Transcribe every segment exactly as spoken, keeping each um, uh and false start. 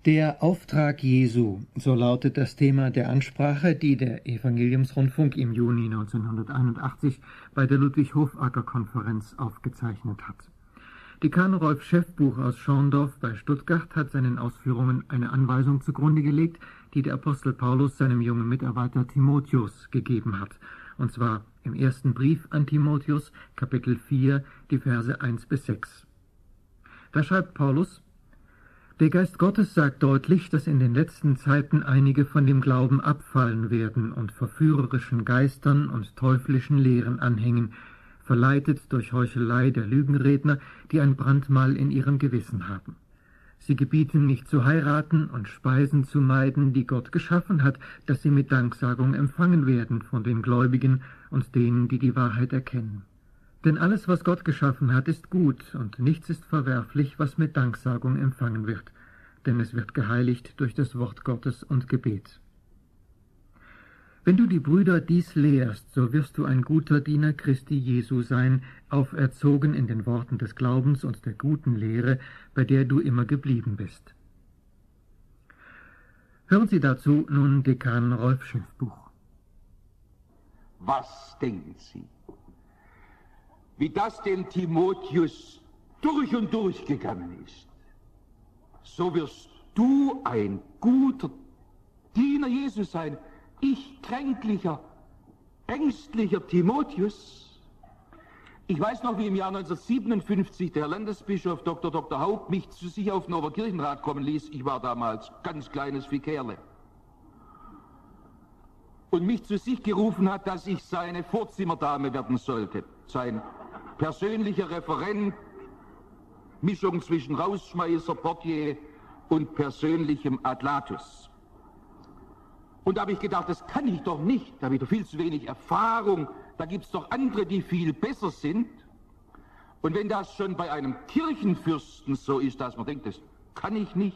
Der Auftrag Jesu, so lautet das Thema der Ansprache, die der Evangeliumsrundfunk im Juni neunzehnhunderteinundachtzig bei der Ludwig-Hofacker-Konferenz aufgezeichnet hat. Dekan Rolf Schäffbuch aus Schorndorf bei Stuttgart hat seinen Ausführungen eine Anweisung zugrunde gelegt, die der Apostel Paulus seinem jungen Mitarbeiter Timotheus gegeben hat, und zwar im ersten Brief an Timotheus, Kapitel vier, die Verse eins bis sechs. Da schreibt Paulus: Der Geist Gottes sagt deutlich, dass in den letzten Zeiten einige von dem Glauben abfallen werden und verführerischen Geistern und teuflischen Lehren anhängen, verleitet durch Heuchelei der Lügenredner, die ein Brandmal in ihrem Gewissen haben. Sie gebieten nicht zu heiraten und Speisen zu meiden, die Gott geschaffen hat, dass sie mit Danksagung empfangen werden von den Gläubigen und denen, die die Wahrheit erkennen. Denn alles, was Gott geschaffen hat, ist gut, und nichts ist verwerflich, was mit Danksagung empfangen wird, denn es wird geheiligt durch das Wort Gottes und Gebet. Wenn du die Brüder dies lehrst, so wirst du ein guter Diener Christi Jesu sein, auferzogen in den Worten des Glaubens und der guten Lehre, bei der du immer geblieben bist. Hören Sie dazu nun Dekan Rolf Schäffbuch. Was denken Sie? Wie das dem Timotheus durch und durch gegangen ist, so wirst du ein guter Diener Jesus sein. Ich, kränklicher, ängstlicher Timotheus. Ich weiß noch, wie im Jahr neunzehnhundertsiebenundfünfzig der Herr Landesbischof Doktor Doktor Haupt mich zu sich auf den Oberkirchenrat kommen ließ. Ich war damals ganz kleines Vikerle. Und mich zu sich gerufen hat, dass ich seine Vorzimmerdame werden sollte. Sein persönlicher Referent, Mischung zwischen Rausschmeißer, Portier und persönlichem Adlatus. Und da habe ich gedacht, das kann ich doch nicht, da habe ich doch viel zu wenig Erfahrung, da gibt es doch andere, die viel besser sind. Und wenn das schon bei einem Kirchenfürsten so ist, dass man denkt, das kann ich nicht,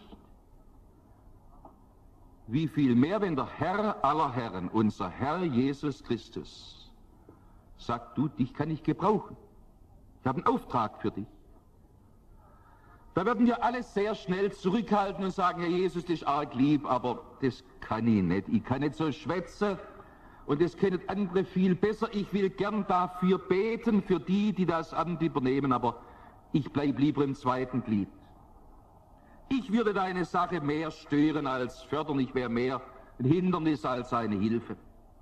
wie viel mehr, wenn der Herr aller Herren, unser Herr Jesus Christus, sagt, du, dich kann ich gebrauchen. Ich habe einen Auftrag für dich. Da werden wir alle sehr schnell zurückhalten und sagen, Herr Jesus, das ist arg lieb, aber das kann ich nicht. Ich kann nicht so schwätzen und das können andere viel besser. Ich will gern dafür beten, für die, die das Amt übernehmen, aber ich bleibe lieber im zweiten Glied. Ich würde deine Sache mehr stören als fördern, ich wäre mehr ein Hindernis als eine Hilfe.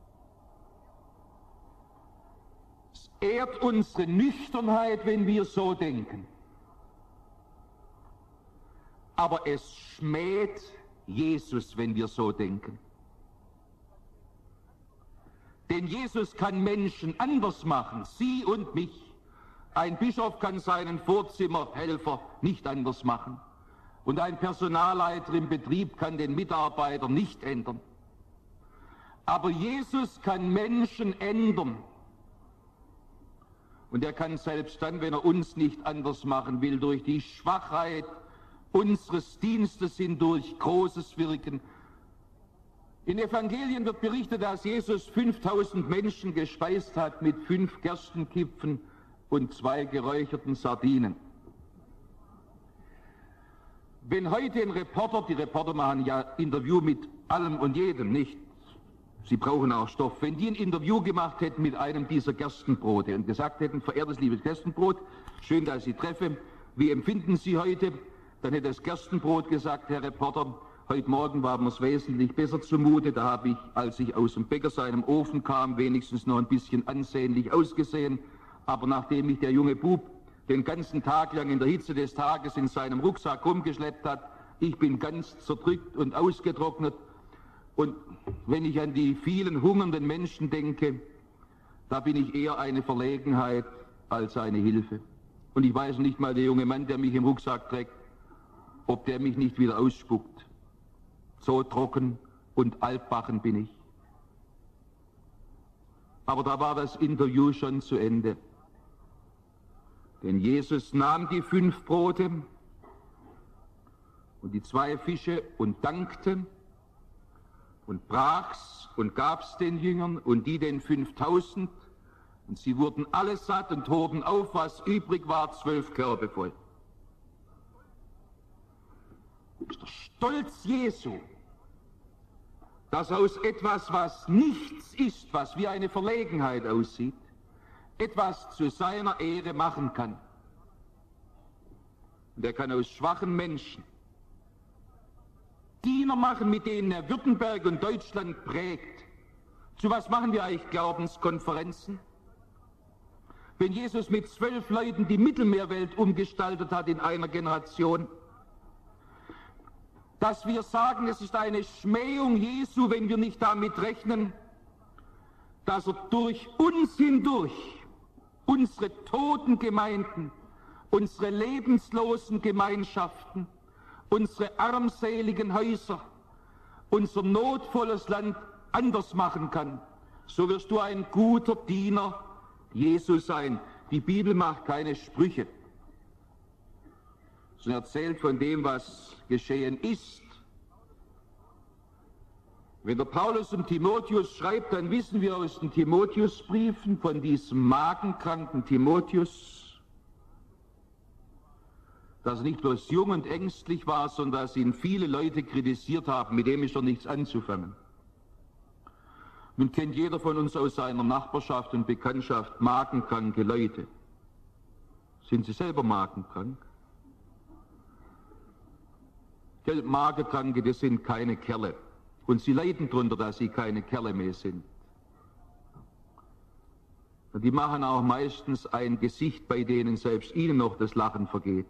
Es ehrt unsere Nüchternheit, wenn wir so denken. Aber es schmäht Jesus, wenn wir so denken. Denn Jesus kann Menschen anders machen, Sie und mich. Ein Bischof kann seinen Vorzimmerhelfer nicht anders machen. Und ein Personalleiter im Betrieb kann den Mitarbeiter nicht ändern. Aber Jesus kann Menschen ändern. Und er kann selbst dann, wenn er uns nicht anders machen will, durch die Schwachheit unseres Dienstes hindurch großes Wirken. In Evangelien wird berichtet, dass Jesus fünftausend Menschen gespeist hat mit fünf Gerstenkipfen und zwei geräucherten Sardinen. Wenn heute ein Reporter, die Reporter machen ja Interview mit allem und jedem, nicht? Sie brauchen auch Stoff. Wenn die ein Interview gemacht hätten mit einem dieser Gerstenbrote und gesagt hätten, verehrtes liebes Gerstenbrot, schön, dass ich Sie treffe, wie empfinden Sie heute? Dann hätte das Gerstenbrot gesagt, Herr Reporter, heute Morgen war mir es wesentlich besser zumute. Da habe ich, als ich aus dem Bäcker seinem Ofen kam, wenigstens noch ein bisschen ansehnlich ausgesehen. Aber nachdem mich der junge Bub den ganzen Tag lang in der Hitze des Tages in seinem Rucksack rumgeschleppt hat, ich bin ganz zerdrückt und ausgetrocknet. Und wenn ich an die vielen hungernden Menschen denke, da bin ich eher eine Verlegenheit als eine Hilfe. Und ich weiß nicht mal, der junge Mann, der mich im Rucksack trägt, ob der mich nicht wieder ausspuckt. So trocken und altbacken bin ich. Aber da war das Interview schon zu Ende. Denn Jesus nahm die fünf Brote und die zwei Fische und dankte und brach's und gab's den Jüngern und die den fünftausend. Und sie wurden alle satt und hoben auf, was übrig war, zwölf Körbe voll. Das ist Stolz Jesu, dass aus etwas, was nichts ist, was wie eine Verlegenheit aussieht, etwas zu seiner Ehre machen kann. Und er kann aus schwachen Menschen Diener machen, mit denen er Württemberg und Deutschland prägt. Zu was machen wir eigentlich Glaubenskonferenzen? Wenn Jesus mit zwölf Leuten die Mittelmeerwelt umgestaltet hat in einer Generation, dass wir sagen, es ist eine Schmähung Jesu, wenn wir nicht damit rechnen, dass er durch uns hindurch unsere toten Gemeinden, unsere lebenslosen Gemeinschaften, unsere armseligen Häuser, unser notvolles Land anders machen kann. So wirst du ein guter Diener Jesu sein. Die Bibel macht keine Sprüche, sondern erzählt von dem, was geschehen ist. Wenn der Paulus um Timotheus schreibt, dann wissen wir aus den Timotheusbriefen von diesem magenkranken Timotheus, dass er nicht bloß jung und ängstlich war, sondern dass ihn viele Leute kritisiert haben, mit dem ist doch nichts anzufangen. Nun kennt jeder von uns aus seiner Nachbarschaft und Bekanntschaft magenkranke Leute. Sind Sie selber magenkrank? Magenkranke, das sind keine Kerle. Und sie leiden darunter, dass sie keine Kerle mehr sind. Und die machen auch meistens ein Gesicht, bei denen selbst ihnen noch das Lachen vergeht.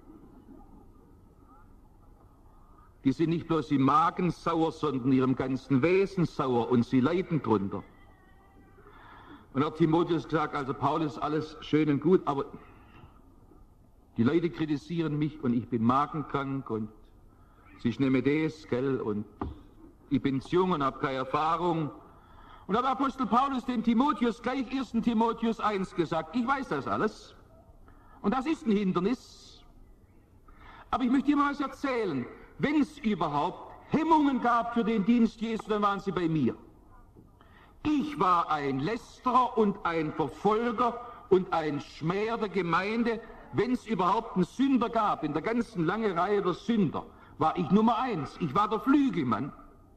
Die sind nicht bloß im Magen sauer, sondern ihrem ganzen Wesen sauer und sie leiden drunter. Und hat Timotheus gesagt, also Paulus, alles schön und gut, aber die Leute kritisieren mich und ich bin magenkrank und sie nehmen das, gell, und ich bin zu jung und habe keine Erfahrung. Und da hat Apostel Paulus dem Timotheus gleich ersten Timotheus eins gesagt, ich weiß das alles und das ist ein Hindernis, aber ich möchte dir mal was erzählen. Wenn es überhaupt Hemmungen gab für den Dienst Jesu, dann waren sie bei mir. Ich war ein Lästerer und ein Verfolger und ein Schmäher der Gemeinde. Wenn es überhaupt einen Sünder gab, in der ganzen langen Reihe der Sünder, war ich Nummer eins. Ich war der Flügelmann.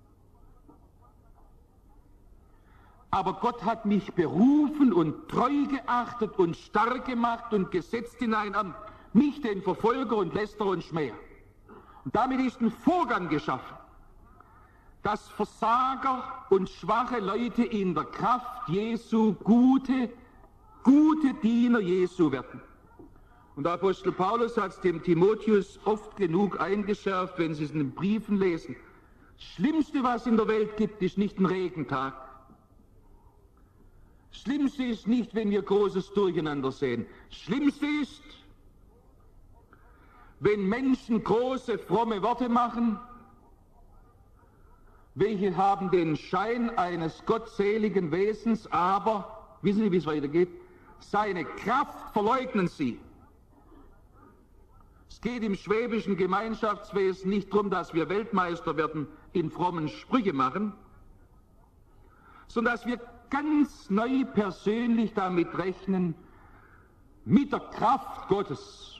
Aber Gott hat mich berufen und treu geachtet und stark gemacht und gesetzt in ein Amt. Mich, den Verfolger und Lästerer und Schmäher. Und damit ist ein Vorgang geschaffen, dass Versager und schwache Leute in der Kraft Jesu gute, gute Diener Jesu werden. Und der Apostel Paulus hat es dem Timotheus oft genug eingeschärft, wenn Sie es in den Briefen lesen. Das Schlimmste, was in der Welt gibt, ist nicht ein Regentag. Das Schlimmste ist nicht, wenn wir großes Durcheinander sehen. Das Schlimmste ist, wenn Menschen große, fromme Worte machen, welche haben den Schein eines gottseligen Wesens, aber, wissen Sie, wie es weitergeht? Seine Kraft verleugnen sie. Es geht im schwäbischen Gemeinschaftswesen nicht darum, dass wir Weltmeister werden in frommen Sprüche machen, sondern dass wir ganz neu persönlich damit rechnen, mit der Kraft Gottes.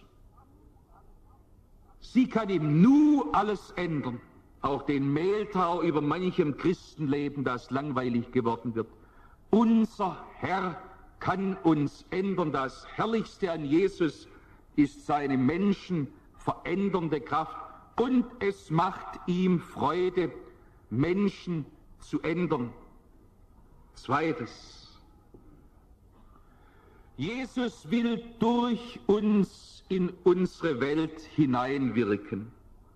Sie kann im Nu alles ändern, auch den Mehltau über manchem Christenleben, das langweilig geworden wird. Unser Herr kann uns ändern. Das Herrlichste an Jesus ist seine Menschen verändernde Kraft und es macht ihm Freude, Menschen zu ändern. Zweites. Jesus will durch uns in unsere Welt hineinwirken.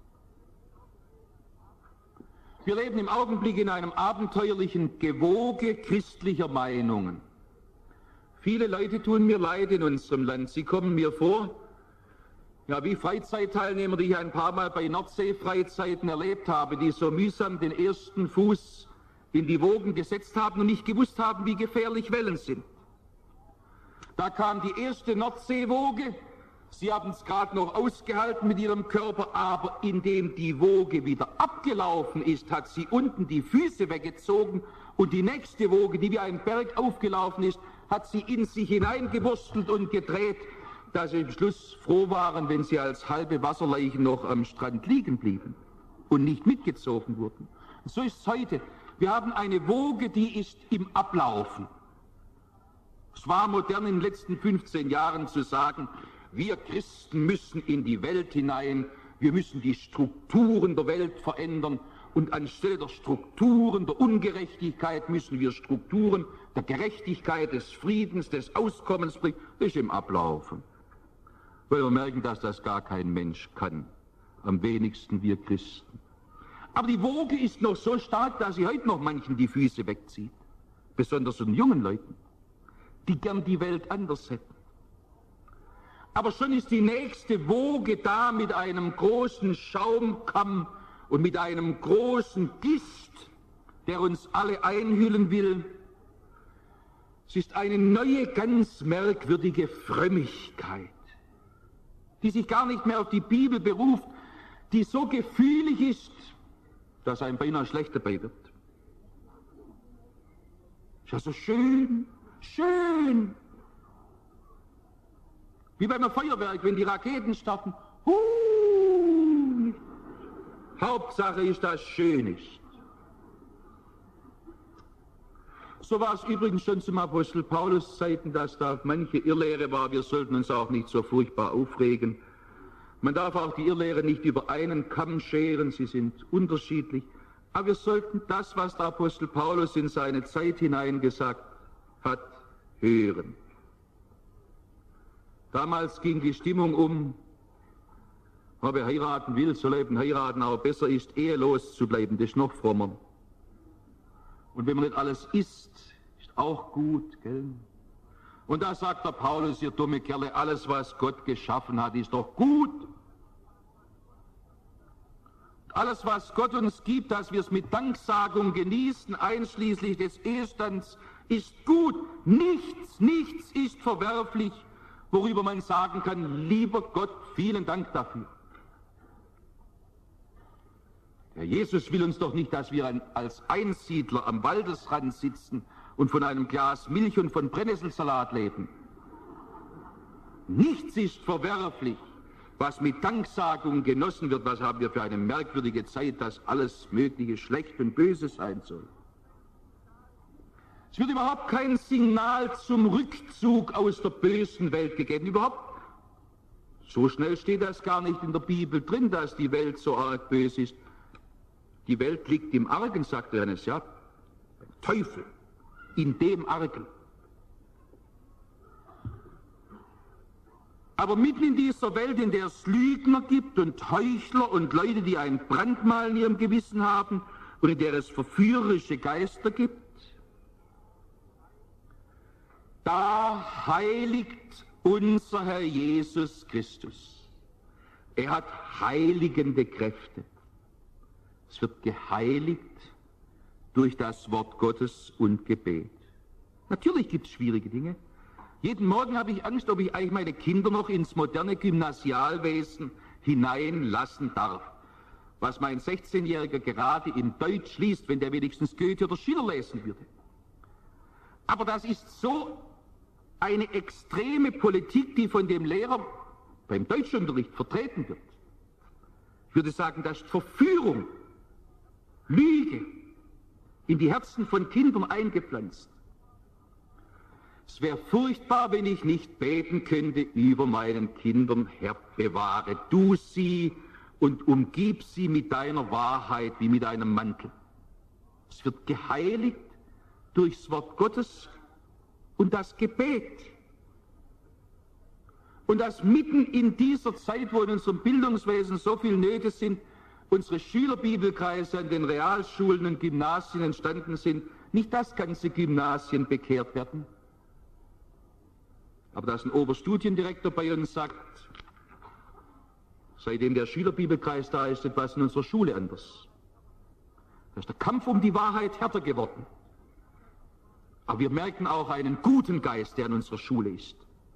Wir leben im Augenblick in einem abenteuerlichen Gewoge christlicher Meinungen. Viele Leute tun mir leid in unserem Land. Sie kommen mir vor, ja, wie Freizeitteilnehmer, die ich ein paar Mal bei Nordsee-Freizeiten erlebt habe, die so mühsam den ersten Fuß in die Wogen gesetzt haben und nicht gewusst haben, wie gefährlich Wellen sind. Da kam die erste Nordseewoge, sie haben es gerade noch ausgehalten mit ihrem Körper, aber indem die Woge wieder abgelaufen ist, hat sie unten die Füße weggezogen und die nächste Woge, die wie ein Berg aufgelaufen ist, hat sie in sich hineingewurstelt und gedreht, dass sie im Schluss froh waren, wenn sie als halbe Wasserleichen noch am Strand liegen blieben. und nicht mitgezogen wurden. So ist es heute. Wir haben eine Woge, die ist im Ablaufen. Es war modern in den letzten fünfzehn Jahren zu sagen, wir Christen müssen in die Welt hinein, wir müssen die Strukturen der Welt verändern und anstelle der Strukturen der Ungerechtigkeit müssen wir Strukturen der Gerechtigkeit, des Friedens, des Auskommens bringen. Das ist im Ablaufen. Weil wir merken, dass das gar kein Mensch kann, am wenigsten wir Christen. Aber die Woge ist noch so stark, dass sie heute noch manchen die Füße wegzieht, besonders den jungen Leuten, die gern die Welt anders hätten. Aber schon ist die nächste Woge da mit einem großen Schaumkamm und mit einem großen Gist, der uns alle einhüllen will. Es ist eine neue, ganz merkwürdige Frömmigkeit, die sich gar nicht mehr auf die Bibel beruft, die so gefühlig ist, dass einem beinahe schlecht dabei wird. Ist ja so schön, schön. Wie beim Feuerwerk, wenn die Raketen starten. Huh. Hauptsache ist, dass es schön ist. So war es übrigens schon zum Apostel Paulus Zeiten, dass da manche Irrlehre war. Wir sollten uns auch nicht so furchtbar aufregen. Man darf auch die Irrlehre nicht über einen Kamm scheren, sie sind unterschiedlich. Aber wir sollten das, was der Apostel Paulus in seine Zeit hineingesagt hat, hören. Damals ging die Stimmung um, wer heiraten will, soll eben heiraten, aber besser ist, ehelos zu bleiben, das ist noch frommer. Und wenn man nicht alles isst, ist auch gut, gell? Und da sagt der Paulus, ihr dumme Kerle, alles, was Gott geschaffen hat, ist doch gut. Alles, was Gott uns gibt, dass wir es mit Danksagung genießen, einschließlich des Ehestands, ist gut. Nichts, nichts ist verwerflich, worüber man sagen kann, lieber Gott, vielen Dank dafür. Der Jesus will uns doch nicht, dass wir als Einsiedler am Waldesrand sitzen und von einem Glas Milch und von Brennnesselsalat leben. Nichts ist verwerflich, was mit Danksagung genossen wird. Was haben wir für eine merkwürdige Zeit, dass alles Mögliche schlecht und böse sein soll. Es wird überhaupt kein Signal zum Rückzug aus der bösen Welt gegeben. Überhaupt, so schnell steht das gar nicht in der Bibel drin, dass die Welt so arg böse ist. Die Welt liegt im Argen, sagt Johannes, ja. Teufel, in dem Argen. Aber mitten in dieser Welt, in der es Lügner gibt und Heuchler und Leute, die ein Brandmal in ihrem Gewissen haben und in der es verführerische Geister gibt, da heiligt unser Herr Jesus Christus. Er hat heiligende Kräfte. Es wird geheiligt durch das Wort Gottes und Gebet. Natürlich gibt es schwierige Dinge. Jeden Morgen habe ich Angst, ob ich eigentlich meine Kinder noch ins moderne Gymnasialwesen hineinlassen darf. Was mein sechzehnjähriger gerade in Deutsch liest, wenn der wenigstens Goethe oder Schiller lesen würde. Aber das ist so eine extreme Politik, die von dem Lehrer beim Deutschunterricht vertreten wird. Ich würde sagen, das ist Verführung, Lüge in die Herzen von Kindern eingepflanzt. Es wäre furchtbar, wenn ich nicht beten könnte über meinen Kindern, Herr, bewahre du sie und umgib sie mit deiner Wahrheit wie mit einem Mantel. Es wird geheiligt durchs Wort Gottes und das Gebet. Und das mitten in dieser Zeit, wo in unserem Bildungswesen so viel Nöte sind, unsere Schülerbibelkreise an den Realschulen und Gymnasien entstanden sind, nicht dass ganze Gymnasien bekehrt werden, aber dass ein Oberstudiendirektor bei uns sagt, seitdem der Schülerbibelkreis da ist, etwas in unserer Schule anders. Da ist der Kampf um die Wahrheit härter geworden. Aber wir merken auch einen guten Geist, der in unserer Schule ist.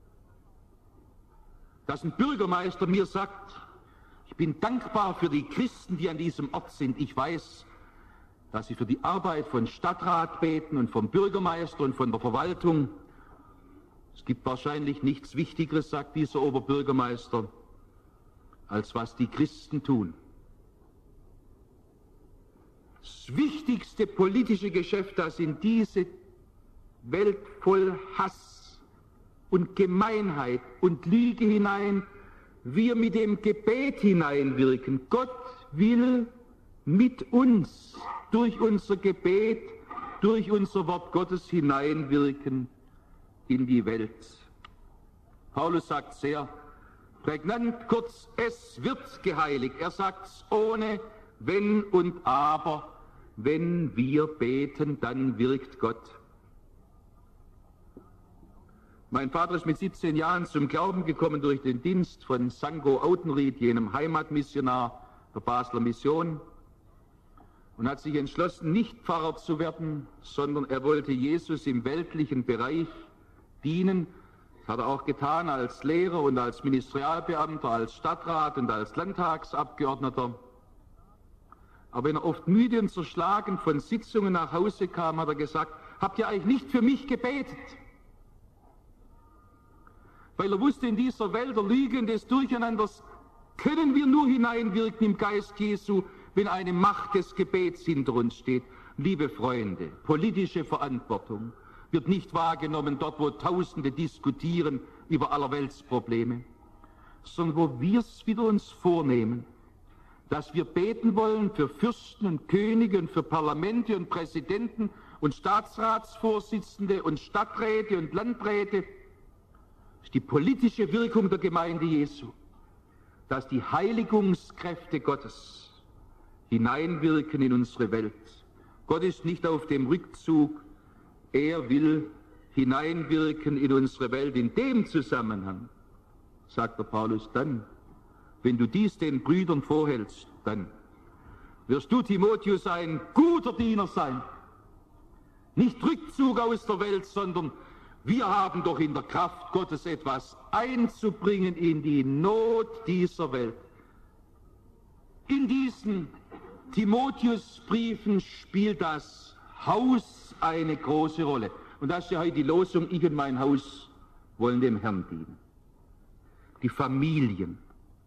Dass ein Bürgermeister mir sagt, ich bin dankbar für die Christen, die an diesem Ort sind. Ich weiß, dass sie für die Arbeit von Stadtrat beten und vom Bürgermeister und von der Verwaltung. Es gibt wahrscheinlich nichts Wichtigeres, sagt dieser Oberbürgermeister, als was die Christen tun. Das wichtigste politische Geschäft, das in diese Welt voll Hass und Gemeinheit und Lüge hinein, wir mit dem Gebet hineinwirken. Gott will mit uns durch unser Gebet, durch unser Wort Gottes hineinwirken in die Welt. Paulus sagt sehr prägnant, kurz, es wird geheiligt. Er sagt es ohne Wenn und Aber. Wenn wir beten, dann wirkt Gott. Mein Vater ist mit siebzehn Jahren zum Glauben gekommen durch den Dienst von Sango Autenried, jenem Heimatmissionar der Basler Mission, und hat sich entschlossen, nicht Pfarrer zu werden, sondern er wollte Jesus im weltlichen Bereich dienen. Das hat er auch getan als Lehrer und als Ministerialbeamter, als Stadtrat und als Landtagsabgeordneter. Aber wenn er oft müde und zerschlagen von Sitzungen nach Hause kam, hat er gesagt, habt ihr eigentlich nicht für mich gebetet? Weil er wusste, in dieser Welt der Lüge und des Durcheinanders können wir nur hineinwirken im Geist Jesu, wenn eine Macht des Gebets hinter uns steht. Liebe Freunde, politische Verantwortung wird nicht wahrgenommen dort, wo Tausende diskutieren über allerweltsprobleme, sondern wo wir es wieder uns vornehmen, dass wir beten wollen für Fürsten und Könige und für Parlamente und Präsidenten und Staatsratsvorsitzende und Stadträte und Landräte. Das ist die politische Wirkung der Gemeinde Jesu, dass die Heiligungskräfte Gottes hineinwirken in unsere Welt. Gott ist nicht auf dem Rückzug, er will hineinwirken in unsere Welt. In dem Zusammenhang, sagt der Paulus, dann, wenn du dies den Brüdern vorhältst, dann wirst du, Timotheus, ein guter Diener sein. Nicht Rückzug aus der Welt, sondern wir haben doch in der Kraft Gottes etwas einzubringen in die Not dieser Welt. In diesen Timotheusbriefen spielt das Haus eine große Rolle. Und das ist ja heute die Losung, ich und mein Haus wollen dem Herrn dienen. Die Familien.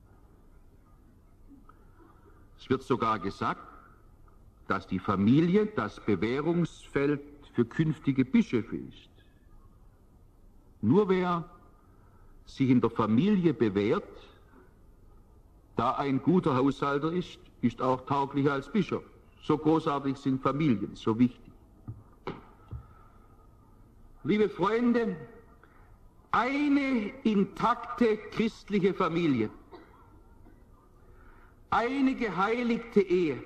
Es wird sogar gesagt, dass die Familie das Bewährungsfeld für künftige Bischöfe ist. Nur wer sich in der Familie bewährt, da ein guter Haushalter ist, ist auch tauglich als Bischof. So großartig sind Familien, so wichtig. Liebe Freunde, eine intakte christliche Familie, eine geheiligte Ehe,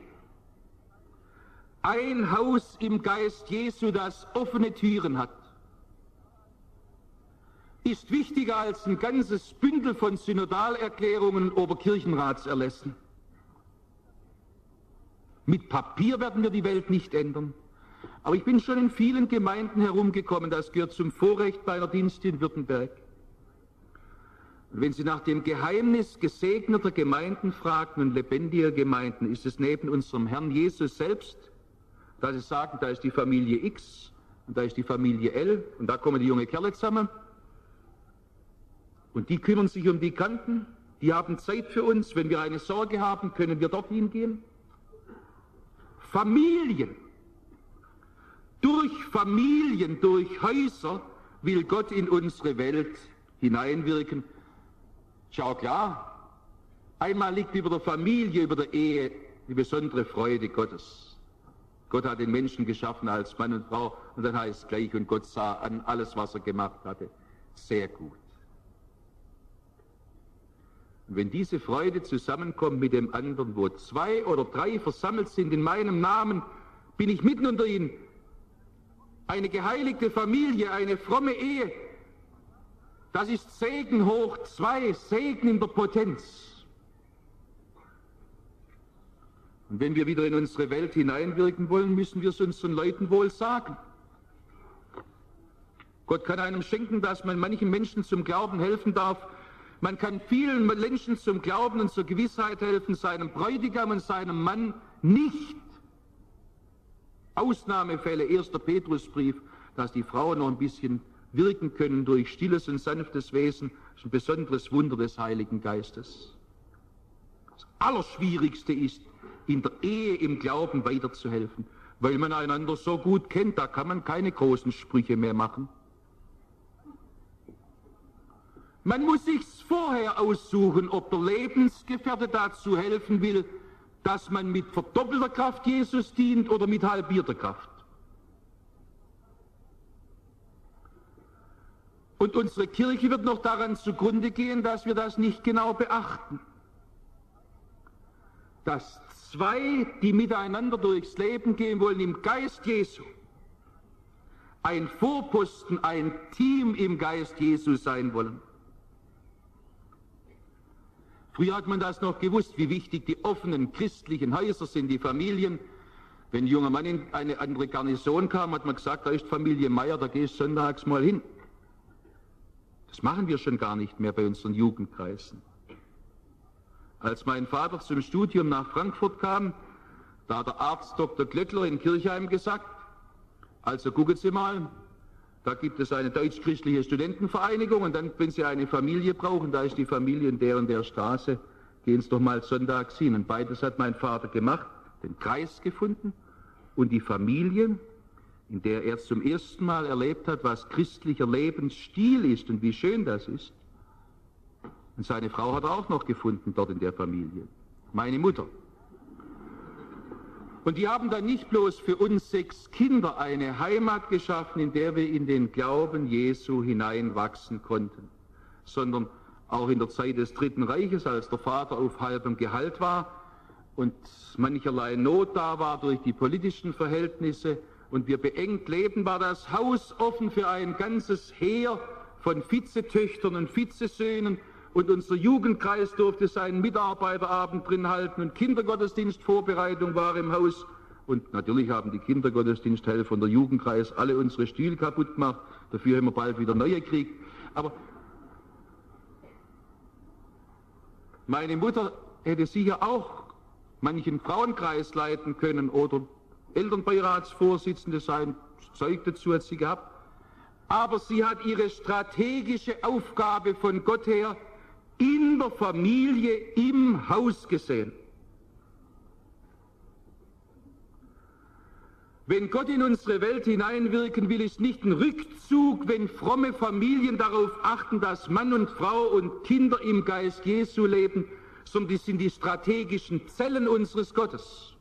ein Haus im Geist Jesu, das offene Türen hat, ist wichtiger als ein ganzes Bündel von Synodalerklärungen und Oberkirchenratserlässen. Mit Papier werden wir die Welt nicht ändern. Aber ich bin schon in vielen Gemeinden herumgekommen, das gehört zum Vorrecht meiner Dienste in Württemberg. Und wenn Sie nach dem Geheimnis gesegneter Gemeinden fragen und lebendiger Gemeinden, ist es neben unserem Herrn Jesus selbst, da Sie sagen, da ist die Familie X und da ist die Familie L und da kommen die junge Kerle zusammen und die kümmern sich um die Kanten, die haben Zeit für uns, wenn wir eine Sorge haben, können wir dorthin gehen. Familien. Durch Familien, durch Häuser will Gott in unsere Welt hineinwirken. Schau klar, einmal liegt über der Familie, über der Ehe die besondere Freude Gottes. Gott hat den Menschen geschaffen als Mann und Frau und dann heißt es gleich, und Gott sah an alles, was er gemacht hatte, sehr gut. Und wenn diese Freude zusammenkommt mit dem anderen, wo zwei oder drei versammelt sind in meinem Namen, bin ich mitten unter ihnen. Eine geheiligte Familie, eine fromme Ehe, das ist Segen hoch zwei, Segen in der Potenz. Und wenn wir wieder in unsere Welt hineinwirken wollen, müssen wir es unseren Leuten wohl sagen. Gott kann einem schenken, dass man manchen Menschen zum Glauben helfen darf. Man kann vielen Menschen zum Glauben und zur Gewissheit helfen, seinem Bräutigam und seinem Mann nicht. Ausnahmefälle, erster Petrusbrief, dass die Frauen noch ein bisschen wirken können durch stilles und sanftes Wesen, ist ein besonderes Wunder des Heiligen Geistes. Das Allerschwierigste ist, in der Ehe im Glauben weiterzuhelfen, weil man einander so gut kennt, da kann man keine großen Sprüche mehr machen. Man muss sich's vorher aussuchen, ob der Lebensgefährte dazu helfen will, dass man mit verdoppelter Kraft Jesus dient oder mit halbierter Kraft. Und unsere Kirche wird noch daran zugrunde gehen, dass wir das nicht genau beachten. Dass zwei, die miteinander durchs Leben gehen wollen, im Geist Jesu, ein Vorposten, ein Team im Geist Jesu sein wollen. Früher hat man das noch gewusst, wie wichtig die offenen christlichen Häuser sind, die Familien. Wenn ein junger Mann in eine andere Garnison kam, hat man gesagt, da ist Familie Meier, da gehst du sonntags mal hin. Das machen wir schon gar nicht mehr bei unseren Jugendkreisen. Als mein Vater zum Studium nach Frankfurt kam, da hat der Arzt Doktor Glöckler in Kirchheim gesagt, also gucken Sie mal, da gibt es eine deutsch-christliche Studentenvereinigung und dann, wenn Sie eine Familie brauchen, da ist die Familie in der und der Straße, gehen Sie doch mal sonntags hin. Und beides hat mein Vater gemacht, den Kreis gefunden und die Familie, in der er zum ersten Mal erlebt hat, was christlicher Lebensstil ist und wie schön das ist. Und seine Frau hat er auch noch gefunden dort in der Familie, meine Mutter. Und die haben dann nicht bloß für uns sechs Kinder eine Heimat geschaffen, in der wir in den Glauben Jesu hineinwachsen konnten, sondern auch in der Zeit des Dritten Reiches, als der Vater auf halbem Gehalt war und mancherlei Not da war durch die politischen Verhältnisse und wir beengt leben, war das Haus offen für ein ganzes Heer von Vizetöchtern und Vizesöhnen. Und unser Jugendkreis durfte seinen Mitarbeiterabend drin halten und Kindergottesdienstvorbereitung war im Haus. Und natürlich haben die Kindergottesdiensthelfer von der Jugendkreis alle unsere Stühle kaputt gemacht. Dafür haben wir bald wieder neue gekriegt. Aber meine Mutter hätte sicher auch manchen Frauenkreis leiten können oder Elternbeiratsvorsitzende sein. Zeug dazu hat sie gehabt. Aber sie hat ihre strategische Aufgabe von Gott her in der Familie, im Haus gesehen. Wenn Gott in unsere Welt hineinwirken will, ist nicht ein Rückzug, wenn fromme Familien darauf achten, dass Mann und Frau und Kinder im Geist Jesu leben, sondern die sind die strategischen Zellen unseres Gottes.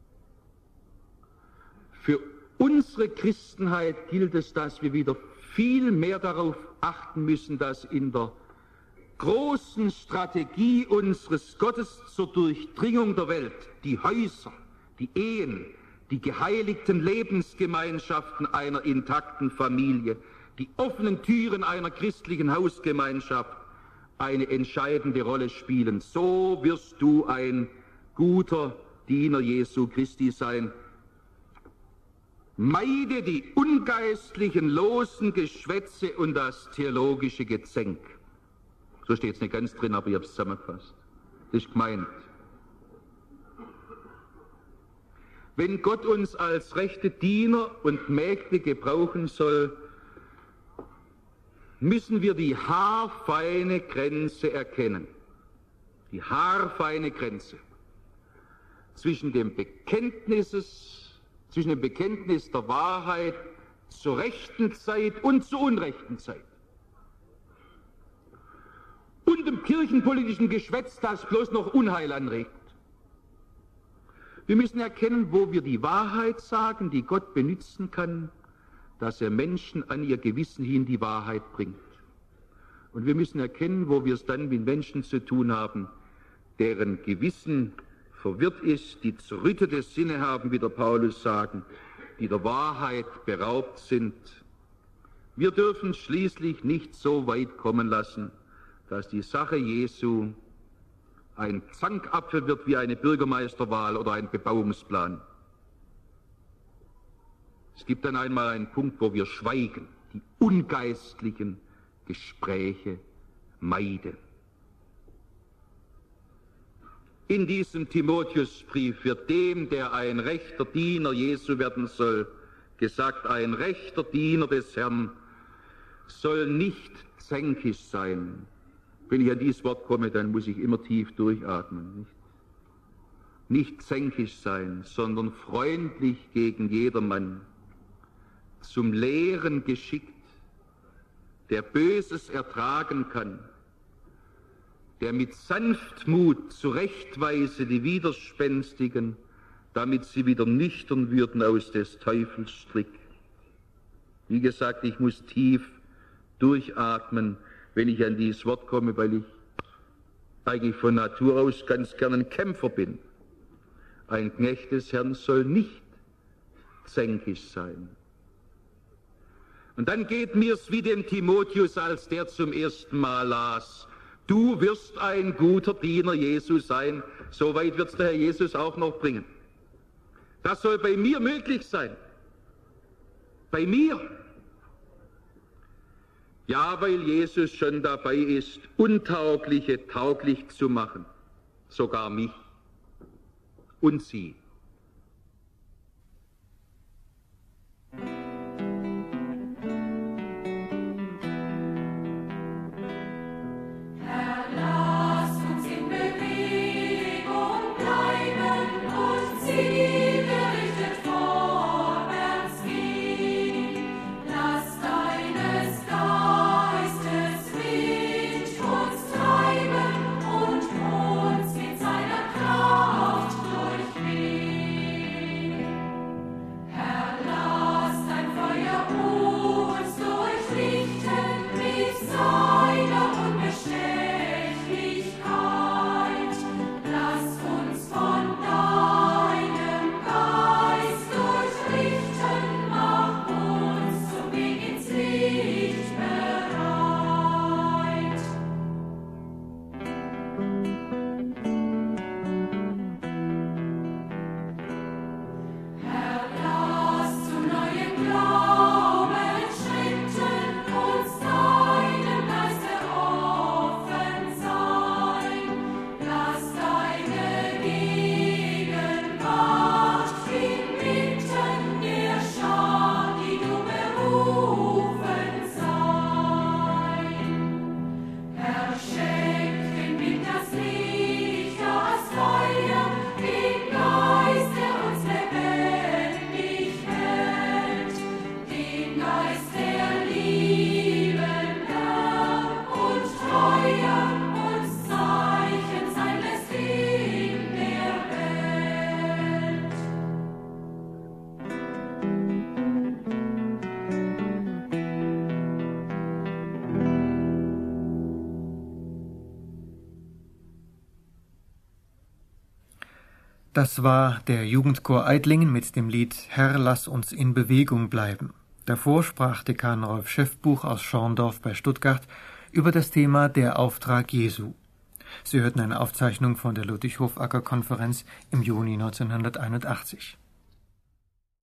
Für unsere Christenheit gilt es, dass wir wieder viel mehr darauf achten müssen, dass in der großen Strategie unseres Gottes zur Durchdringung der Welt die Häuser, die Ehen, die geheiligten Lebensgemeinschaften einer intakten Familie, die offenen Türen einer christlichen Hausgemeinschaft eine entscheidende Rolle spielen. So wirst du ein guter Diener Jesu Christi sein. Meide die ungeistlichen, losen Geschwätze und das theologische Gezänk. So steht es nicht ganz drin, aber ich habe es zusammengefasst. Das ist gemeint. Wenn Gott uns als rechte Diener und Mägde gebrauchen soll, müssen wir die haarfeine Grenze erkennen. Die haarfeine Grenze zwischen dem Bekenntnisses, zwischen dem Bekenntnis der Wahrheit zur rechten Zeit und zur unrechten Zeit. Und dem kirchenpolitischen Geschwätz, das bloß noch Unheil anregt. Wir müssen erkennen, wo wir die Wahrheit sagen, die Gott benutzen kann, dass er Menschen an ihr Gewissen hin die Wahrheit bringt. Und wir müssen erkennen, wo wir es dann mit Menschen zu tun haben, deren Gewissen verwirrt ist, die zerrüttete Sinne haben, wie der Paulus sagen, die der Wahrheit beraubt sind. Wir dürfen schließlich nicht so weit kommen lassen, dass die Sache Jesu ein Zankapfel wird wie eine Bürgermeisterwahl oder ein Bebauungsplan. Es gibt dann einmal einen Punkt, wo wir schweigen, die ungeistlichen Gespräche meiden. In diesem Timotheusbrief wird dem, der ein rechter Diener Jesu werden soll, gesagt, ein rechter Diener des Herrn soll nicht zänkisch sein. Wenn ich an dieses Wort komme, dann muss ich immer tief durchatmen. Nicht? nicht zänkisch sein, sondern freundlich gegen jedermann, zum Lehren geschickt, der Böses ertragen kann, der mit Sanftmut zurechtweise die Widerspenstigen, damit sie wieder nüchtern würden aus des Teufels Strick. Wie gesagt, ich muss tief durchatmen, wenn ich an dieses Wort komme, weil ich eigentlich von Natur aus ganz gern ein Kämpfer bin. Ein Knecht des Herrn soll nicht zänkisch sein. Und dann geht mir's wie dem Timotheus, als der zum ersten Mal las: Du wirst ein guter Diener Jesu sein. So weit wird's der Herr Jesus auch noch bringen. Das soll bei mir möglich sein. Bei mir. Ja, weil Jesus schon dabei ist, Untaugliche tauglich zu machen. Sogar mich und Sie. Das war der Jugendchor Eidlingen mit dem Lied »Herr, lass uns in Bewegung bleiben«. Davor sprach Dekan Rolf Schäffbuch aus Schorndorf bei Stuttgart über das Thema »Der Auftrag Jesu«. Sie hörten eine Aufzeichnung von der Ludwig-Hofacker-Konferenz im Juni neunzehnhunderteinundachtzig.